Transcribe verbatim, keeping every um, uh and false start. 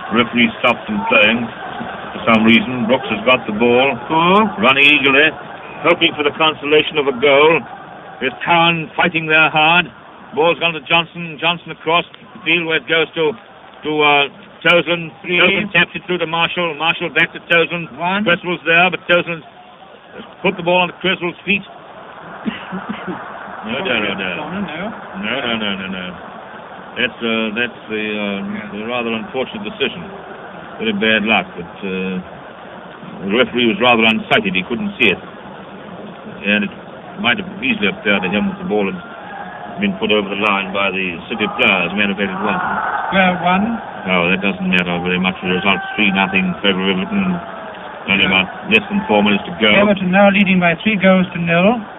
Referee stops them playing for some reason. Brooks has got the ball, Four. running eagerly, hoping for the consolation of a goal. There's Cowan fighting there hard. Ball's gone to Johnson. Johnson across the field where it goes to to uh, Tozen. Three. Tozen taps it through to Marshall. Marshall back to Tozen. One. Creswell's there, but Tozen has put the ball on Creswell's feet. No, no, no, no. No, no, no, no, no. That's, uh, that's the, uh, Yeah. the rather unfortunate decision. Very bad luck, but uh, the referee was rather unsighted. He couldn't see it. And it might have easily appeared to him that the ball had been put over the line by the City players. Matter of fact, it wasn't. Square one. No, that doesn't matter very much. The result three nothing. Favour of Everton. Only about less than four minutes to go. Everton now leading by three goals to nil.